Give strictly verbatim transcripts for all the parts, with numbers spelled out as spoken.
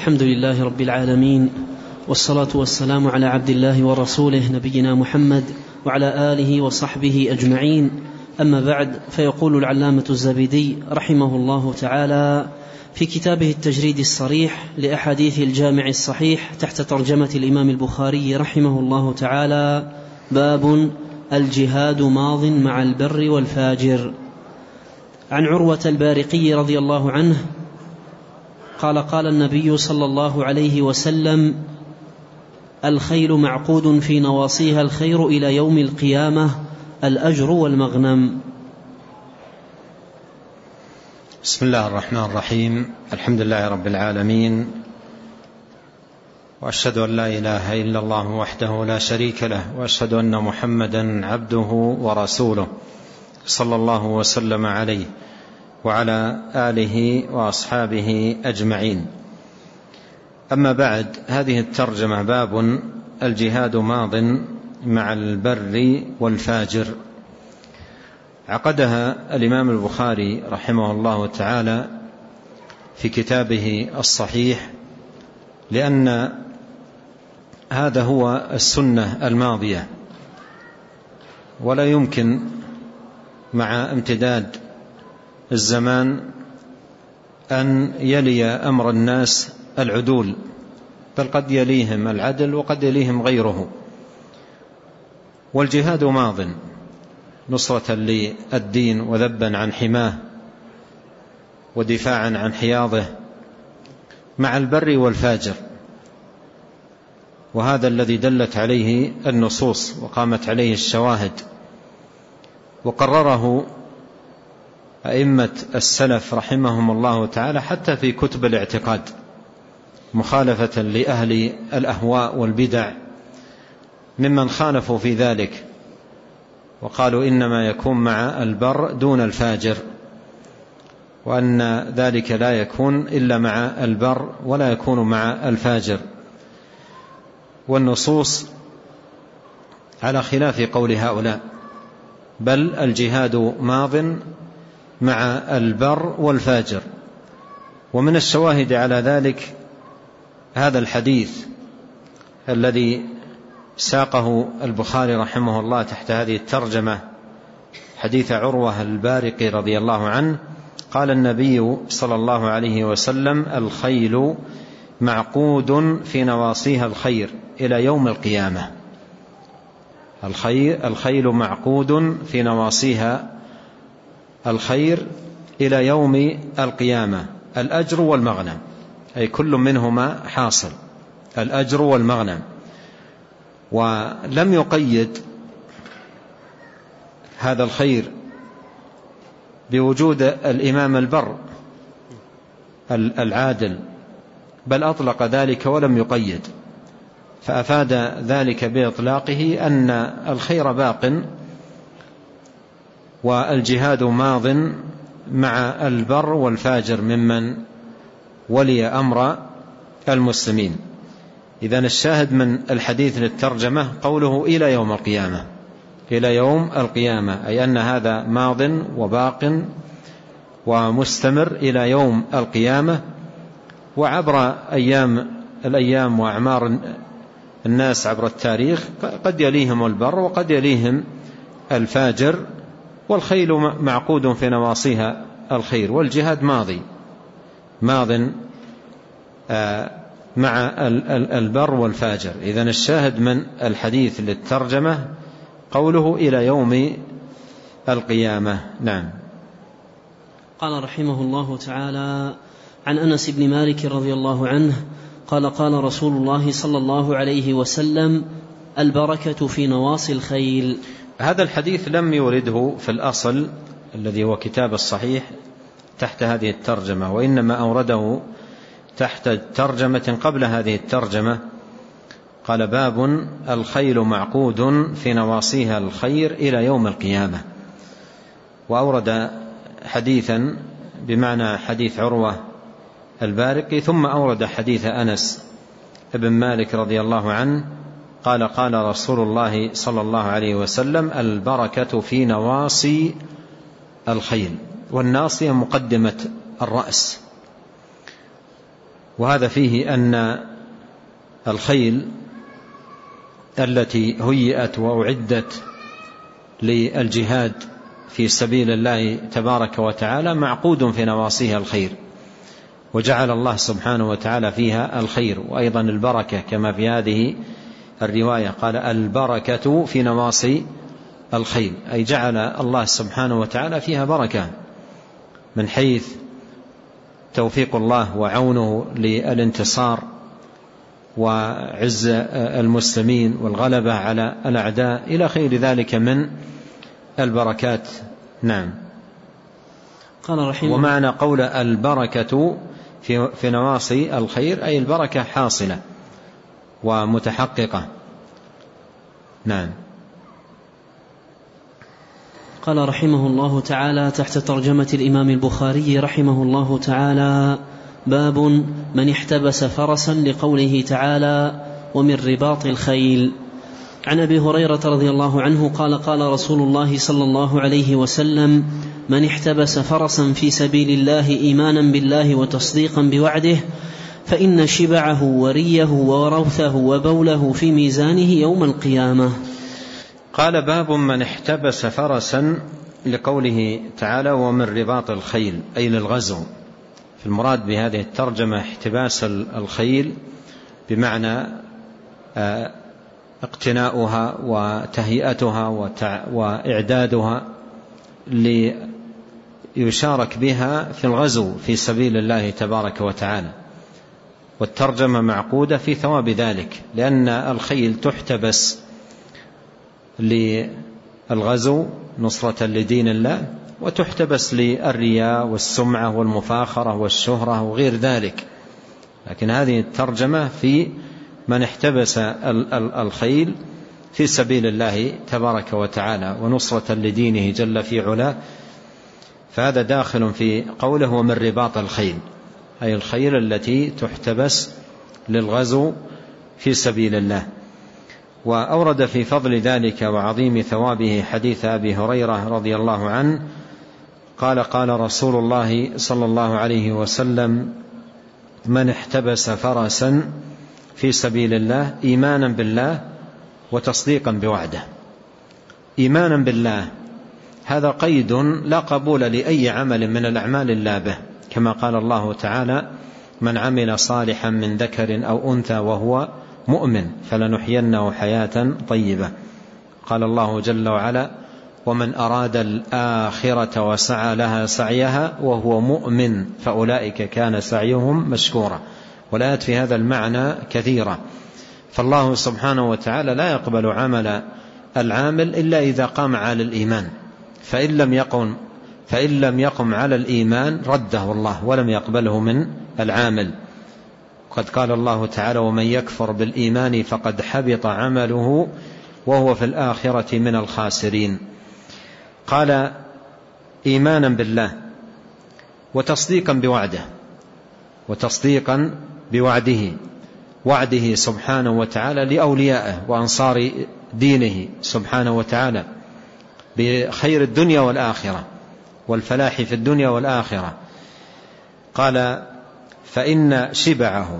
الحمد لله رب العالمين، والصلاة والسلام على عبد الله ورسوله نبينا محمد وعلى آله وصحبه أجمعين. أما بعد، فيقول العلامة الزبيدي رحمه الله تعالى في كتابه التجريد الصريح لأحاديث الجامع الصحيح تحت ترجمة الإمام البخاري رحمه الله تعالى: باب الجهاد ماض مع البر والفاجر. عن عروة البارقي رضي الله عنه قال: قال النبي صلى الله عليه وسلم: الخيل معقود في نواصيها الخير إلى يوم القيامة، الأجر والمغنم. بسم الله الرحمن الرحيم. الحمد لله رب العالمين، وأشهد أن لا إله إلا الله وحده لا شريك له، وأشهد أن محمدا عبده ورسوله صلى الله وسلم عليه وعلى آله وأصحابه أجمعين. أما بعد، هذه الترجمة باب الجهاد ماض مع البر والفاجر عقدها الإمام البخاري رحمه الله تعالى في كتابه الصحيح، لأن هذا هو السنة الماضية، ولا يمكن مع امتداد الزمان أن يلي أمر الناس العدول، بل قد يليهم العدل وقد يليهم غيره. والجهاد ماض نصرة للدين وذبا عن حماه ودفاعا عن حياضه مع البر والفاجر، وهذا الذي دلت عليه النصوص وقامت عليه الشواهد، وقرره أئمة السلف رحمهم الله تعالى حتى في كتب الاعتقاد، مخالفة لأهل الأهواء والبدع ممن خالفوا في ذلك وقالوا إنما يكون مع البر دون الفاجر، وأن ذلك لا يكون إلا مع البر ولا يكون مع الفاجر. والنصوص على خلاف قول هؤلاء، بل الجهاد ماض مع البر والفاجر. ومن الشواهد على ذلك هذا الحديث الذي ساقه البخاري رحمه الله تحت هذه الترجمة، حديث عروة البارقي رضي الله عنه: قال النبي صلى الله عليه وسلم: الخيل معقود في نواصيها الخير إلى يوم القيامة. الخيل, الخيل معقود في نواصيها الخير إلى يوم القيامة، الأجر والمغنم، أي كل منهما حاصل، الأجر والمغنم. ولم يقيد هذا الخير بوجود الإمام البر العادل، بل أطلق ذلك ولم يقيد، فأفاد ذلك بإطلاقه أن الخير باق والجهاد ماض مع البر والفاجر ممن ولي أمر المسلمين. إذن الشاهد من الحديث للترجمة قوله إلى يوم القيامة، إلى يوم القيامة، أي أن هذا ماض وباق ومستمر إلى يوم القيامة. وعبر أيام الأيام وأعمار الناس عبر التاريخ قد يليهم البر وقد يليهم الفاجر، والخيل معقود في نواصيها الخير، والجهاد ماضي ماض مع البر والفاجر. إذن الشاهد من الحديث للترجمة قوله إلى يوم القيامة. نعم. قال رحمه الله تعالى: عن أنس بن مالك رضي الله عنه قال: قال رسول الله صلى الله عليه وسلم: البركة في نواصي الخيل. هذا الحديث لم يورده في الأصل الذي هو كتاب الصحيح تحت هذه الترجمة، وإنما أورده تحت ترجمة قبل هذه الترجمة. قال: باب الخيل معقود في نواصيها الخير إلى يوم القيامة، وأورد حديثا بمعنى حديث عروة البارقي، ثم أورد حديث أنس بن مالك رضي الله عنه قال: قال رسول الله صلى الله عليه وسلم: البركة في نواصي الخيل. والناصية مقدمة الرأس، وهذا فيه أن الخيل التي هيئت وأعدت للجهاد في سبيل الله تبارك وتعالى معقود في نواصيها الخير، وجعل الله سبحانه وتعالى فيها الخير وأيضا البركة، كما في هذه الرواية قال البركة في نواصي الخيل، أي جعل الله سبحانه وتعالى فيها بركة من حيث توفيق الله وعونه للانتصار وعز المسلمين والغلبة على الأعداء إلى غير ذلك من البركات. نعم. قال رحمه ومعنى قول البركة في, في نواصي الخير أي البركة حاصلة ومتحققة. نعم. قال رحمه الله تعالى تحت ترجمة الإمام البخاري رحمه الله تعالى: باب من احتبس فرسا، لقوله تعالى: ومن رباط الخيل. عن أبي هريرة رضي الله عنه قال: قال رسول الله صلى الله عليه وسلم: من احتبس فرسا في سبيل الله إيمانا بالله وتصديقا بوعده فإن شبعه وريه وروثه وبوله في ميزانه يوم القيامة. قال: باب من احتبس فرسا، لقوله تعالى: ومن رباط الخيل، أي للغزو. في المراد بهذه الترجمة احتباس الخيل بمعنى اقتناؤها وتهيئتها وإعدادها ليشارك بها في الغزو في سبيل الله تبارك وتعالى، والترجمة معقودة في ثواب ذلك، لأن الخيل تحتبس للغزو نصرة لدين الله، وتحتبس للرياء والسمعة والمفاخرة والشهرة وغير ذلك. لكن هذه الترجمة في من احتبس الخيل في سبيل الله تبارك وتعالى ونصرة لدينه جل في علاه، فهذا داخل في قوله ومن رباط الخيل، أي الخيل التي تحتبس للغزو في سبيل الله. وأورد في فضل ذلك وعظيم ثوابه حديث أبي هريرة رضي الله عنه قال: قال رسول الله صلى الله عليه وسلم: من احتبس فرسا في سبيل الله إيمانا بالله وتصديقا بوعده. إيمانا بالله هذا قيد لا قبول لأي عمل من الأعمال إلا به، كما قال الله تعالى: من عمل صالحا من ذكر أو أنثى وهو مؤمن فلنحيينه حياة طيبة. قال الله جل وعلا: ومن أراد الآخرة وسعى لها سعيها وهو مؤمن فأولئك كان سعيهم مشكورا. والآيات في هذا المعنى كثيرة، فالله سبحانه وتعالى لا يقبل عمل العامل إلا إذا قام على الإيمان، فإن لم يقم فإن لم يقم على الإيمان رده الله ولم يقبله من العامل. قد قال الله تعالى: ومن يكفر بالإيمان فقد حبط عمله وهو في الآخرة من الخاسرين. قال: إيمانا بالله وتصديقا بوعده، وتصديقا بوعده، وعده سبحانه وتعالى لأوليائه وأنصار دينه سبحانه وتعالى بخير الدنيا والآخرة والفلاح في الدنيا والآخرة. قال: فإن شبعه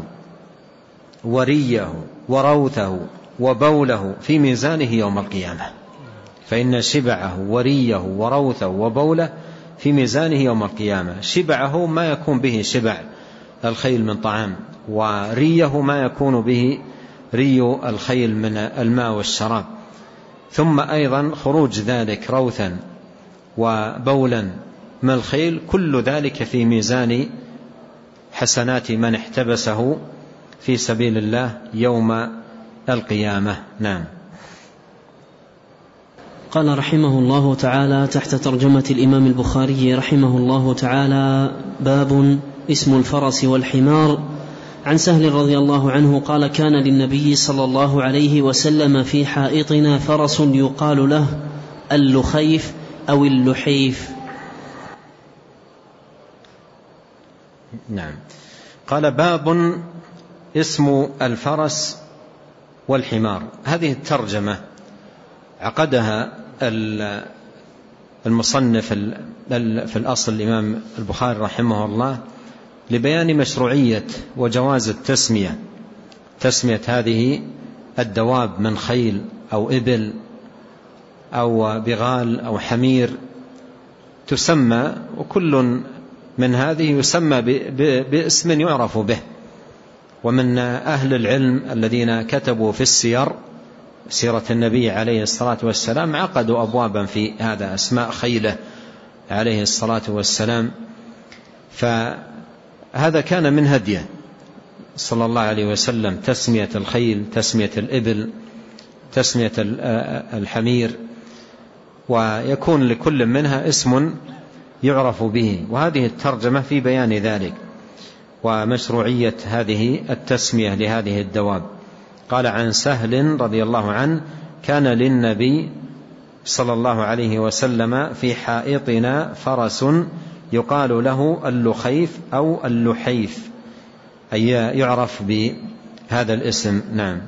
وريه وروثه وبوله في ميزانه يوم القيامة. فإن شبعه وريه وروثه وبوله في ميزانه يوم القيامة. شبعه ما يكون به شبع الخيل من طعام، وريه ما يكون به ري الخيل من الماء والشراب، ثم أيضا خروج ذلك روثا وبولا من الخيل، كل ذلك في ميزان حسنات من احتبسه في سبيل الله يوم القيامة. نعم. قال رحمه الله تعالى تحت ترجمة الإمام البخاري رحمه الله تعالى: باب اسم الفرس والحمار. عن سهل رضي الله عنه قال: كان للنبي صلى الله عليه وسلم في حائطنا فرس يقال له اللخيف أو اللحيف. نعم. قال: باب اسم الفرس والحمار. هذه الترجمة عقدها المصنف في الأصل الإمام البخاري رحمه الله لبيان مشروعية وجواز التسمية تسمية هذه الدواب من خيل أو إبل أو بغال أو حمير تسمى، وكل من هذه يسمى باسم يعرف به. ومن أهل العلم الذين كتبوا في السير سيرة النبي عليه الصلاة والسلام عقدوا أبوابا في هذا، أسماء خيله عليه الصلاة والسلام. فهذا كان من هديه صلى الله عليه وسلم تسمية الخيل، تسمية الإبل، تسمية الحمير، ويكون لكل منها اسم يعرف به. وهذه الترجمة في بيان ذلك ومشروعية هذه التسمية لهذه الدواب. قال عن سهل رضي الله عنه: كان للنبي صلى الله عليه وسلم في حائطنا فرس يقال له اللخيف أو اللحيف، أي يعرف بهذا الاسم. نعم.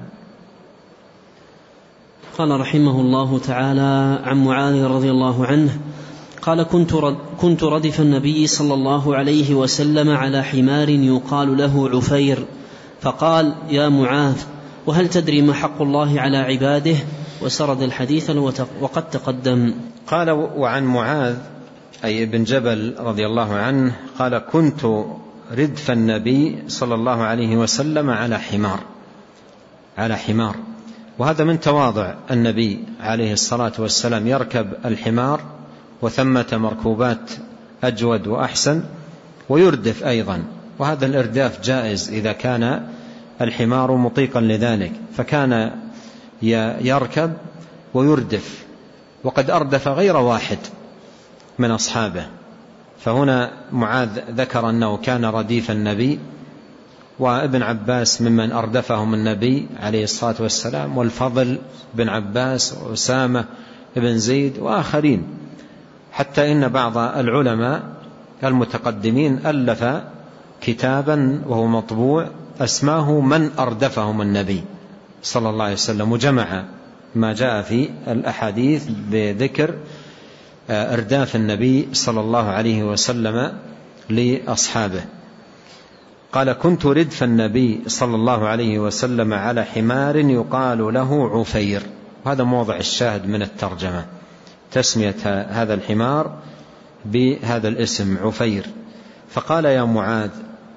قال رحمه الله تعالى عن معاذ رضي الله عنه قال: كنت ردف النبي صلى الله عليه وسلم على حمار يقال له عفير، فقال: يا معاذ، وهل تدري ما حق الله على عباده؟ وسرد الحديث وقد تقدم. قال: وعن معاذ أي ابن جبل رضي الله عنه قال: كنت ردف النبي صلى الله عليه وسلم على حمار على حمار وهذا من تواضع النبي عليه الصلاة والسلام، يركب الحمار وثمة مركوبات أجود وأحسن، ويردف أيضا، وهذا الإرداف جائز إذا كان الحمار مطيقا لذلك، فكان يركب ويردف، وقد أردف غير واحد من أصحابه. فهنا معاذ ذكر أنه كان رديف النبي، وابن عباس ممن أردفهم النبي عليه الصلاة والسلام، والفضل بن عباس وأسامة بن زيد وآخرين، حتى إن بعض العلماء المتقدمين ألف كتابا وهو مطبوع اسماه من أردفهم النبي صلى الله عليه وسلم، وجمع ما جاء في الأحاديث بذكر إرداف النبي صلى الله عليه وسلم لأصحابه. قال: كنت ردف النبي صلى الله عليه وسلم على حمار يقال له عفير، وهذا موضع الشاهد من الترجمة، تسمية هذا الحمار بهذا الاسم عفير. فقال: يا معاذ،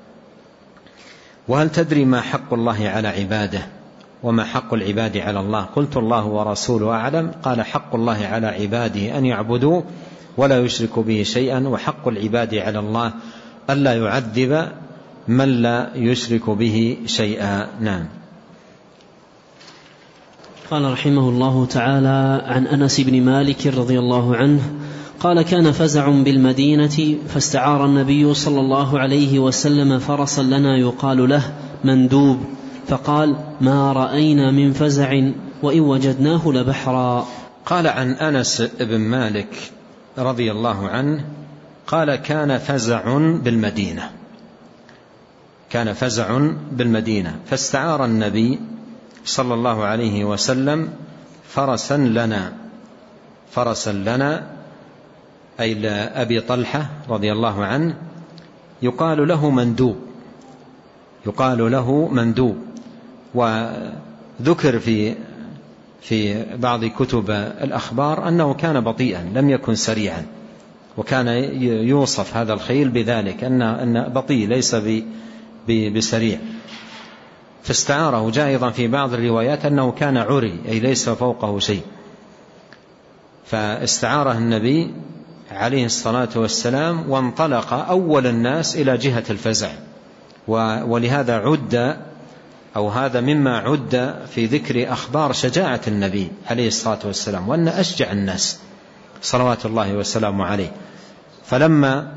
وهل تدري ما حق الله على عباده وما حق العباد على الله؟ قلت: الله ورسوله أعلم. قال: حق الله على عباده أن يعبدوه ولا يشركوا به شيئا، وحق العباد على الله ألا يعذب من لا يشرك به شيئا. نعم. قال رحمه الله تعالى عن أنس بن مالك رضي الله عنه قال: كان فزع بالمدينة، فاستعار النبي صلى الله عليه وسلم فرسا لنا يقال له مندوب، فقال: ما رأينا من فزع وإن وجدناه لبحرا. قال عن أنس بن مالك رضي الله عنه قال: كان فزع بالمدينة كان فزع بالمدينة فاستعار النبي صلى الله عليه وسلم فرسا لنا فرسا لنا أي لأبي طلحة رضي الله عنه يقال له مندوب يقال له مندوب وذكر في في بعض كتب الأخبار أنه كان بطيئا لم يكن سريعا، وكان يوصف هذا الخيل بذلك أنه بطيء ليس بسريع، فاستعاره. جاء أيضا في بعض الروايات أنه كان عري أي ليس فوقه شيء، فاستعاره النبي عليه الصلاة والسلام وانطلق أول الناس إلى جهة الفزع. ولهذا عد أو هذا مما عد في ذكر أخبار شجاعة النبي عليه الصلاة والسلام، وأن أشجع الناس صلوات الله وسلامه عليه. فلما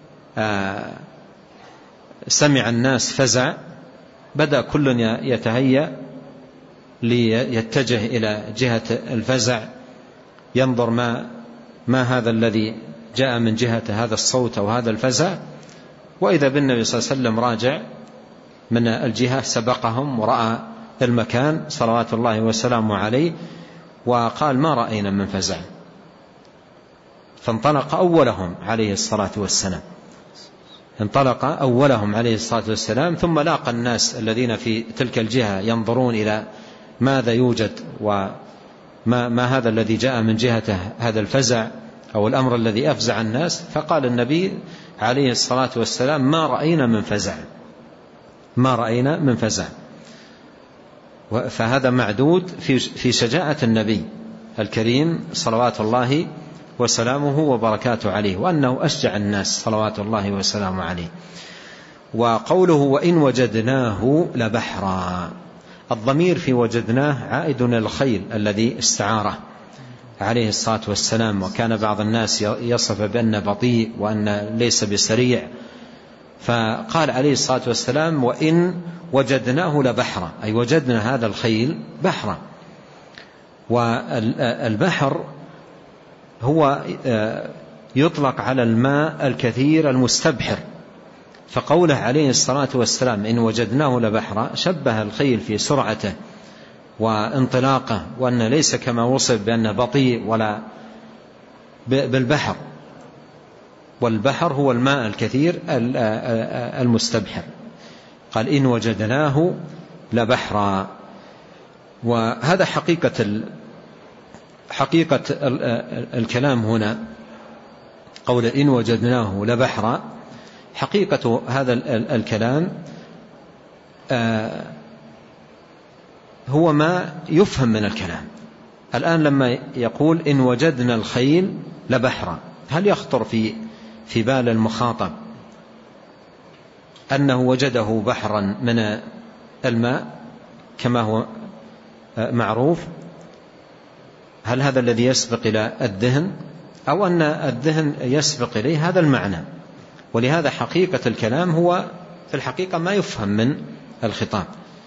سمع الناس فزع بدأ كل يتهيأ ليتجه إلى جهة الفزع، ينظر ما ما هذا الذي جاء من جهة هذا الصوت أو هذا الفزع، وإذا بالنبي صلى الله عليه وسلم راجع من الجهة سبقهم ورأى المكان صلوات الله وسلامه عليه، وقال: ما رأينا من فزع، فانطلق أولهم عليه الصلاة والسلام. انطلق أولهم عليه الصلاة والسلام، ثم لاقى الناس الذين في تلك الجهة ينظرون إلى ماذا يوجد وما ما هذا الذي جاء من جهته، هذا الفزع أو الأمر الذي أفزع الناس. فقال النبي عليه الصلاة والسلام: ما رأينا من فزع، ما رأينا من فزع. فهذا معدود في شجاعة النبي الكريم صلوات الله وسلامه وبركاته عليه، وأنه أشجع الناس صلوات الله وسلامه عليه. وقوله: وإن وجدناه لبحرا، الضمير في وجدناه عائد إلى الخيل الذي استعاره عليه الصلاة والسلام، وكان بعض الناس يصف بأن بطيء وأن ليس بسريع، فقال عليه الصلاة والسلام: وإن وجدناه لبحرا، أي وجدنا هذا الخيل بحرا. والبحر هو يطلق على الماء الكثير المستبحر، فقوله عليه الصلاة والسلام: إن وجدناه لبحرا، شبه الخيل في سرعته وانطلاقه، وأن ليس كما وصف بأنه بطيء ولا بالبحر، والبحر هو الماء الكثير المستبحر. قال: إن وجدناه لبحرا. وهذا حقيقة حقيقة الكلام هنا، قول إن وجدناه لبحرا، حقيقة هذا الكلام هو ما يفهم من الكلام. الآن لما يقول إن وجدنا الخيل لبحرا، هل يخطر في في بال المخاطب أنه وجده بحرا من الماء كما هو معروف؟ هل هذا الذي يسبق إلى الذهن، أو أن الذهن يسبق إليه هذا المعنى؟ ولهذا حقيقة الكلام هو في الحقيقة ما يفهم من الخطاب.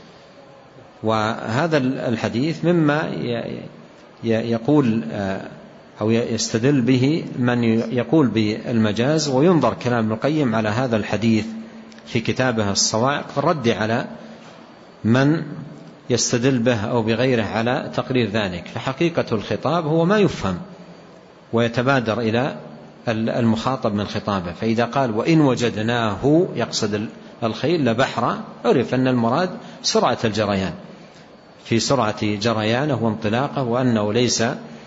وهذا الحديث مما يقول أو يستدل به من يقول بالمجاز، وينظر كلام ابن القيم على هذا الحديث في كتابه الصواعق في الرد على من يستدل به أو بغيره على تقرير ذلك. فحقيقة الخطاب هو ما يفهم ويتبادر إلى المخاطب من خطابه. فإذا قال وإن وجدناه يقصد الخيل لبحرا، عرف أن المراد سرعة الجريان، في سرعة جريانه وانطلاقه، وأنه ليس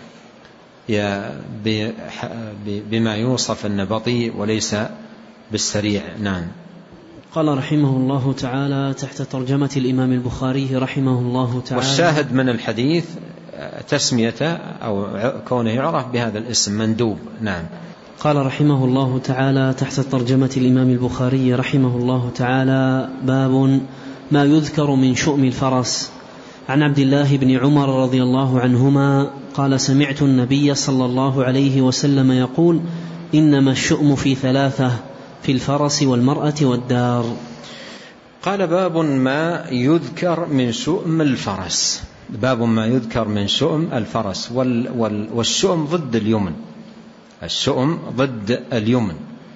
بما يوصف أن بطيء وليس بالسريع. نعم. قال رحمه الله تعالى تحت ترجمة الإمام البخاري رحمه الله تعالى: والشاهد من الحديث تسميته أو كونه يعرف بهذا الاسم مندوب. نعم. قال رحمه الله تعالى تحت ترجمة الإمام البخاري رحمه الله تعالى: باب ما يذكر من شؤم الفرس. عن عبد الله بن عمر رضي الله عنهما قال: سمعت النبي صلى الله عليه وسلم يقول: إنما الشؤم في ثلاثة، في الفرس والمرأة والدار. قال: باب ما يذكر من شؤم الفرس. باب ما يذكر من شؤم الفرس. وال وال والشؤم ضد اليمن، الشؤم ضد اليمن.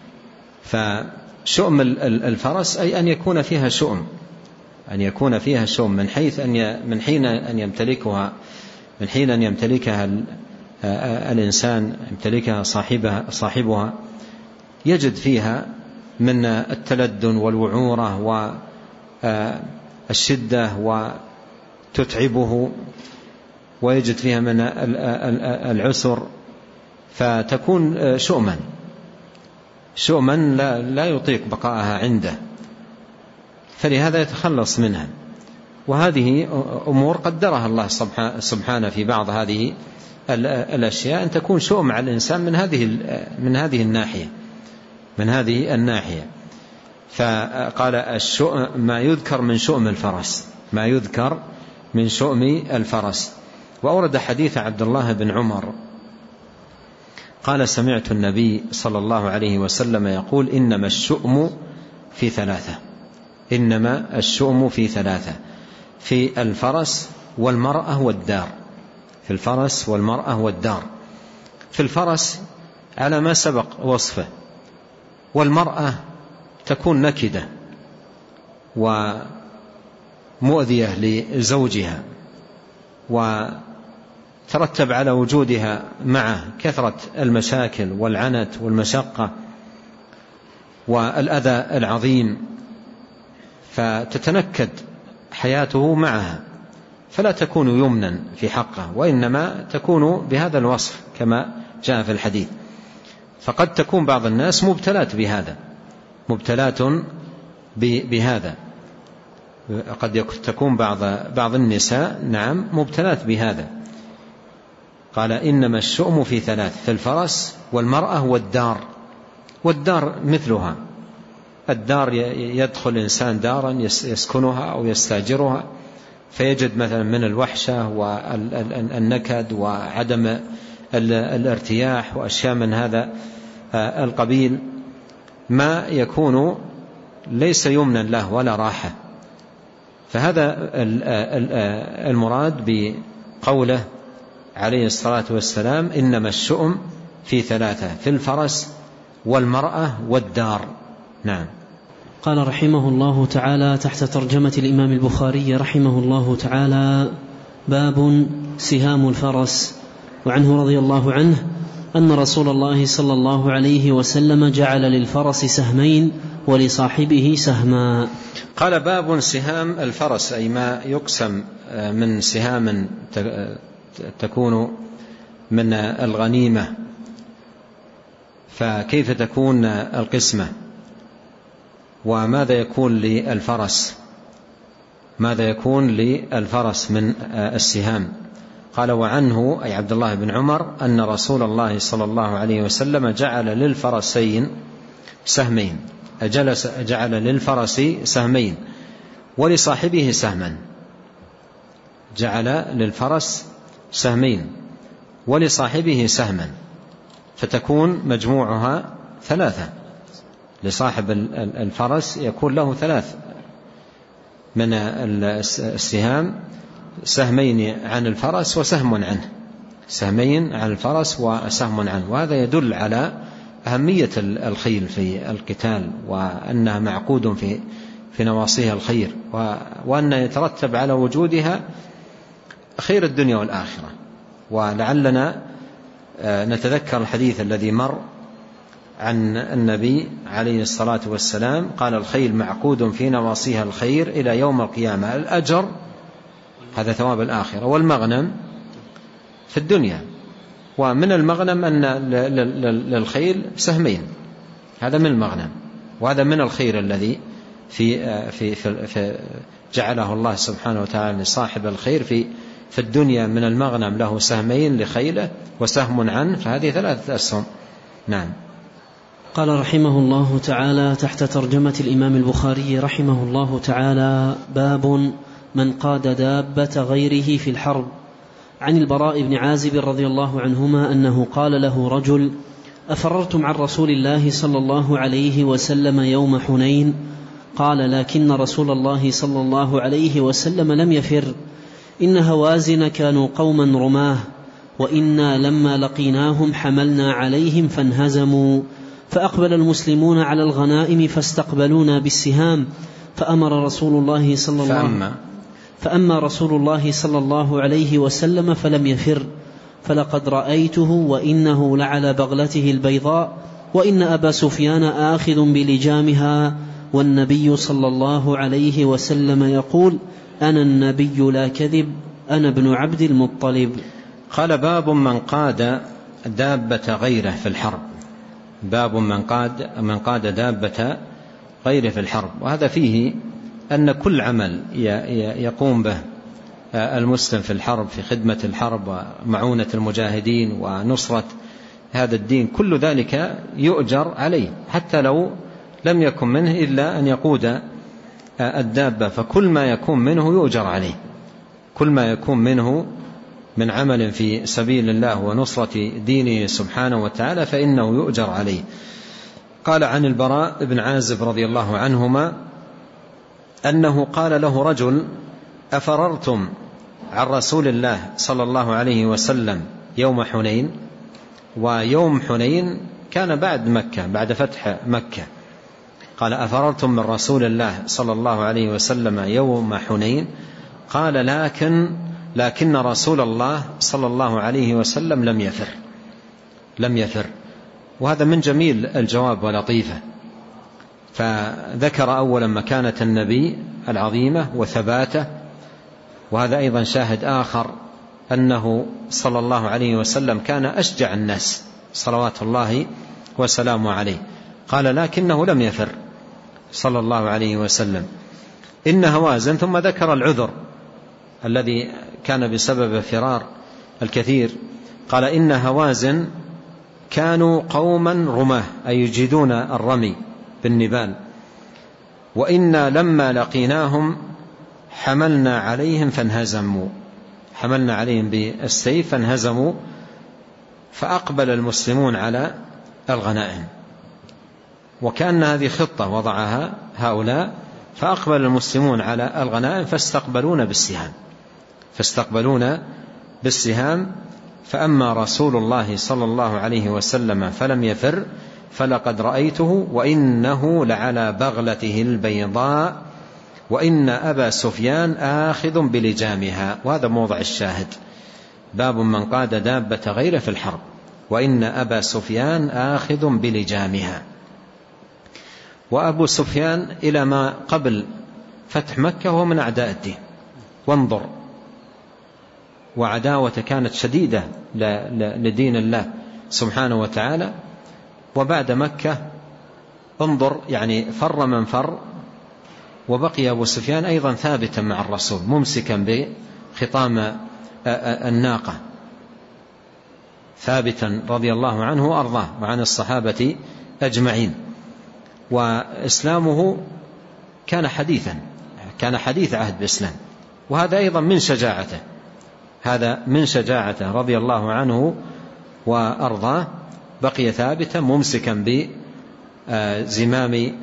فشؤم الفرس أي أن يكون فيها شؤم، أن يكون فيها شؤم من حيث أن من حين أن يمتلكها من حين أن يمتلكها الإنسان، يمتلكها صاحبها صاحبها يجد فيها من التلدن والوعورة والشدة وتتعبه، ويجد فيها من العسر، فتكون شؤما شؤما لا, لا يطيق بقاءها عنده، فلهذا يتخلص منها. وهذه أمور قدرها الله سبحانه في بعض هذه الأشياء، أن تكون شؤم على الإنسان من هذه من هذه الناحية من هذه الناحية فقال: الشؤم ما يذكر من شؤم الفرس، ما يذكر من شؤم الفرس. وأورد حديث عبد الله بن عمر قال: سمعت النبي صلى الله عليه وسلم يقول: إنما الشؤم في ثلاثة، إنما الشؤم في ثلاثة، في الفرس والمرأة والدار. في الفرس والمرأة والدار. في الفرس على ما سبق وصفه، والمرأة تكون نكدة ومؤذية لزوجها، وترتب على وجودها معه كثرة المشاكل والعنت والمشقة، والأذى العظيم، فتتنكد حياته معها، فلا تكون يمنا في حقه، وإنما تكون بهذا الوصف كما جاء في الحديث. فقد تكون بعض الناس مبتلات بهذا، مبتلات بهذا قد تكون بعض بعض النساء نعم مبتلات بهذا. قال إنما الشؤم في ثلاث: في الفرس والمرأة والدار. والدار مثلها، الدار يدخل الإنسان دارا يسكنها أو يستاجرها، فيجد مثلا من الوحشة والنكد وعدم الارتياح وأشياء من هذا القبيل، ما يكون ليس يمنا له ولا راحة. فهذا المراد بقوله عليه الصلاة والسلام: إنما الشؤم في ثلاثة: في الفرس والمرأة والدار. نعم. قال رحمه الله تعالى تحت ترجمة الإمام البخاري رحمه الله تعالى: باب سهام الفرس. وعنه رضي الله عنه أن رسول الله صلى الله عليه وسلم جعل للفرس سهمين ولصاحبه سهما. قال: باب سهام الفرس، أي ما يقسم من سهام تكون من الغنيمة، فكيف تكون القسمة، وماذا يكون للفرس، ماذا يكون للفرس من السهام. قال: وعنه أي عبد الله بن عمر أن رسول الله صلى الله عليه وسلم جعل للفرسين سهمين، جلس جعل للفرس سهمين ولصاحبه سهما. جعل للفرس سهمين ولصاحبه سهما، فتكون مجموعها ثلاثة. لصاحب الفرس يكون له ثلاث من السهام: سهمين عن الفرس وسهم عنه، سهمين عن الفرس وسهم عنه. وهذا يدل على أهمية الخيل في القتال، وأنها معقود في في نواصيها الخير، وأن يترتب على وجودها خير الدنيا والآخرة. ولعلنا نتذكر الحديث الذي مر عن النبي عليه الصلاة والسلام قال: الخيل معقود في نواصيها الخير إلى يوم القيامة. الأجر هذا ثواب الآخرة، والمغنم في الدنيا. ومن المغنم أن للخيل سهمين، هذا من المغنم، وهذا من الخير الذي في في في جعله الله سبحانه وتعالى لصاحب الخير في في الدنيا. من المغنم له سهمين لخيله وسهم عنه، فهذه ثلاثة أسهم. نعم. قال رحمه الله تعالى تحت ترجمة الإمام البخاري رحمه الله تعالى: باب من قاد دابة غيره في الحرب. عن البراء بن عازب رضي الله عنهما أنه قال له رجل: أفررتم عن رسول الله صلى الله عليه وسلم يوم حنين؟ قال: لكن رسول الله صلى الله عليه وسلم لم يفر، إن هوازن كانوا قوما رماه، وإنا لما لقيناهم حملنا عليهم فانهزموا، فأقبل المسلمون على الغنائم فاستقبلونا بالسهام، فأمر رسول الله صلى الله فأما, فأما رسول الله صلى الله عليه وسلم فلم يفر، فلقد رأيته وإنه لعلى بغلته البيضاء، وإن أبا سفيان آخذ بلجامها، والنبي صلى الله عليه وسلم يقول: أنا النبي لا كذب، أنا ابن عبد المطلب. قال: باب من قاد دابة غيره في الحرب. باب من قاد من قاد دابة غيره في الحرب. وهذا فيه أن كل عمل يقوم به المسلم في الحرب، في خدمة الحرب ومعونة المجاهدين ونصرة هذا الدين، كل ذلك يؤجر عليه، حتى لو لم يكن منه إلا أن يقود الدابة، فكل ما يكون منه يؤجر عليه، كل ما يكون منه من عمل في سبيل الله ونصرة دينه سبحانه وتعالى فإنه يؤجر عليه. قال عن البراء بن عازب رضي الله عنهما أنه قال له رجل: أفررتم عن رسول الله صلى الله عليه وسلم يوم حنين؟ ويوم حنين كان بعد مكة، بعد فتح مكة. قال: أفررتم من رسول الله صلى الله عليه وسلم يوم حنين؟ قال: لكن لكن رسول الله صلى الله عليه وسلم لم يفر لم يفر وهذا من جميل الجواب ولطيفة، فذكر أولا مكانة النبي العظيمة وثباته، وهذا أيضا شاهد آخر أنه صلى الله عليه وسلم كان أشجع الناس صلوات الله وسلامه عليه. قال لكنه لم يفر صلى الله عليه وسلم، إن هوازن، ثم ذكر العذر الذي كان بسبب فرار الكثير. قال إن هوازن كانوا قوما رماه، أي يجيدون الرمي بالنبال، وإنا لما لقيناهم حملنا عليهم فانهزموا، حملنا عليهم بالسيف فانهزموا، فأقبل المسلمون على الغنائم. وكأن هذه خطة وضعها هؤلاء، فأقبل المسلمون على الغنائم فاستقبلون بالسهام فاستقبلون بالسهام فأما رسول الله صلى الله عليه وسلم فلم يفر، فلقد رأيته وإنه لعلى بغلته البيضاء وإن أبا سفيان آخذ بلجامها. وهذا موضع الشاهد، باب من قاد دابة غيره في الحرب، وإن أبا سفيان آخذ بلجامها. وأبو سفيان إلى ما قبل فتح مكة هو من أعداء الدين، وانظر، وعداوة كانت شديدة لدين الله سبحانه وتعالى. وبعد مكة انظر يعني فر من فر، وبقي أبو سفيان أيضا ثابتا مع الرسول ممسكا بخطام الناقة، ثابتا رضي الله عنه وأرضاه وعن الصحابة أجمعين. وإسلامه كان حديثا، كان حديث عهد بإسلام، وهذا أيضا من شجاعته، هذا من شجاعته رضي الله عنه وأرضاه، بقي ثابتا ممسكا بزمام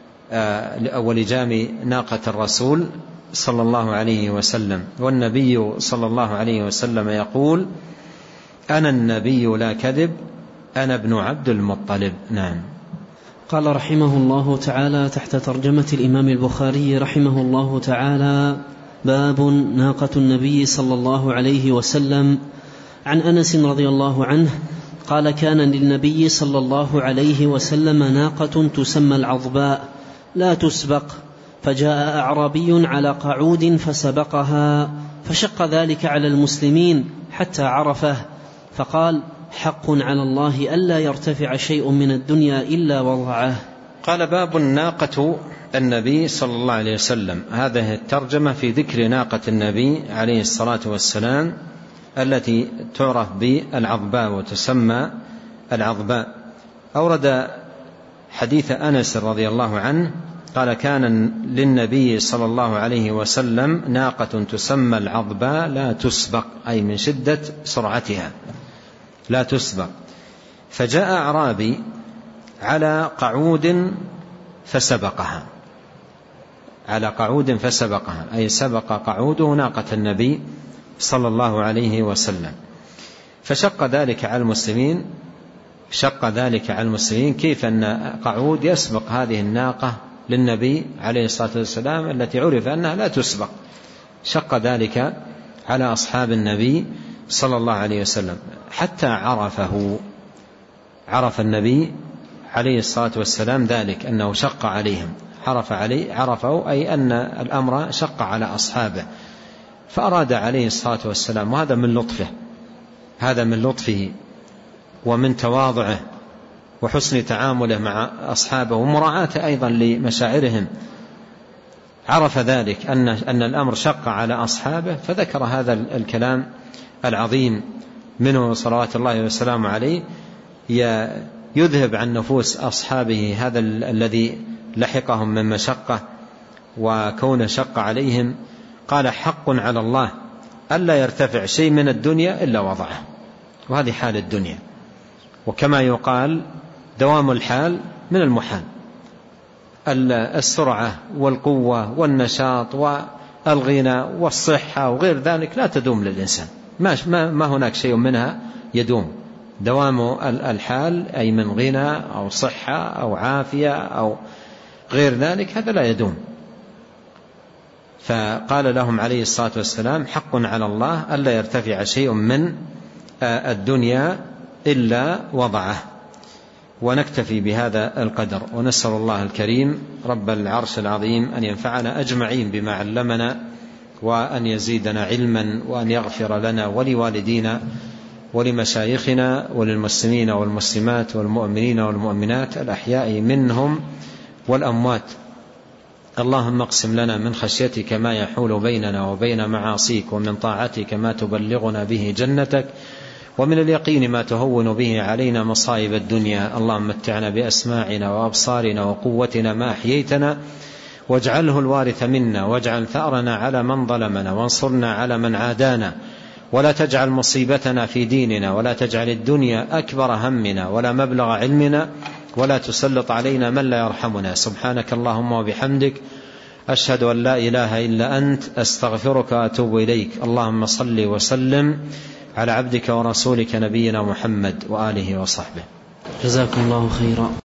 ولجام ناقة الرسول صلى الله عليه وسلم. والنبي صلى الله عليه وسلم يقول: أنا النبي لا كذب، أنا ابن عبد المطلب. نعم. قال رحمه الله تعالى تحت ترجمة الإمام البخاري رحمه الله تعالى: باب ناقة النبي صلى الله عليه وسلم. عن أنس رضي الله عنه قال: كان للنبي صلى الله عليه وسلم ناقة تسمى العضباء لا تسبق، فجاء أعرابي على قعود فسبقها، فشق ذلك على المسلمين حتى عرفه، فقال: حق على الله ألا يرتفع شيء من الدنيا إلا وضعه. قال: باب ناقة النبي صلى الله عليه وسلم. هذه الترجمة في ذكر ناقة النبي عليه الصلاة والسلام التي تعرف بالعضباء وتسمى العضباء. أورد حديث أنس رضي الله عنه قال: كان للنبي صلى الله عليه وسلم ناقة تسمى العضباء لا تسبق، أي من شدة سرعتها لا تسبق. فجاء أعرابي على قعود فسبقها، على قعود فسبقها، أي سبق قعوده ناقة النبي صلى الله عليه وسلم. فشق ذلك على المسلمين، شق ذلك على المسلمين كيف أن قعود يسبق هذه الناقة للنبي عليه الصلاة والسلام التي عرف أنها لا تسبق. شق ذلك على أصحاب النبي صلى الله عليه وسلم حتى عرفه، عرف النبي عليه الصلاة والسلام ذلك أنه شق عليهم، عرف عليه عرفه أي أن الأمر شق على أصحابه، فأراد عليه الصلاة والسلام، وهذا من لطفه، هذا من لطفه ومن تواضعه وحسن تعامله مع أصحابه ومراعاته أيضا لمشاعرهم. عرف ذلك أن أن الأمر شق على أصحابه، فذكر هذا الكلام العظيم منه صلوات الله وسلامه عليه يذهب عن نفوس أصحابه هذا الذي لحقهم من مشقة وكون شق عليهم. قال: حق على الله ألا يرتفع شيء من الدنيا إلا وضعه. وهذه حال الدنيا، وكما يقال دوام الحال من المحال. السرعة والقوة والنشاط والغنى والصحة وغير ذلك لا تدوم للإنسان، ما هناك شيء منها يدوم. دوام الحال أي من غنى أو صحة أو عافية أو غير ذلك هذا لا يدوم. فقال لهم عليه الصلاة والسلام: حق على الله ألا يرتفع شيء من الدنيا إلا وضعه. ونكتفي بهذا القدر، ونسأل الله الكريم رب العرش العظيم أن ينفعنا أجمعين بما علمنا، وأن يزيدنا علما، وأن يغفر لنا ولوالدينا ولمشايخنا وللمسلمين والمسلمات والمؤمنين والمؤمنات الأحياء منهم والأموات. اللهم اقسم لنا من خشيتك ما يحول بيننا وبين معاصيك، ومن طاعتك ما تبلغنا به جنتك، ومن اليقين ما تهون به علينا مصائب الدنيا. اللهم متعنا بأسماعنا وأبصارنا وقوتنا ما أحييتنا، واجعله الوارث منا، واجعل ثأرنا على من ظلمنا، وانصرنا على من عادانا، ولا تجعل مصيبتنا في ديننا، ولا تجعل الدنيا أكبر همنا ولا مبلغ علمنا، ولا تسلط علينا من لا يرحمنا. سبحانك اللهم وبحمدك، أشهد أن لا إله إلا أنت، أستغفرك وأتوب إليك. اللهم صل وسلم على عبدك ورسولك نبينا محمد وآله وصحبه. جزاكم الله خيرا.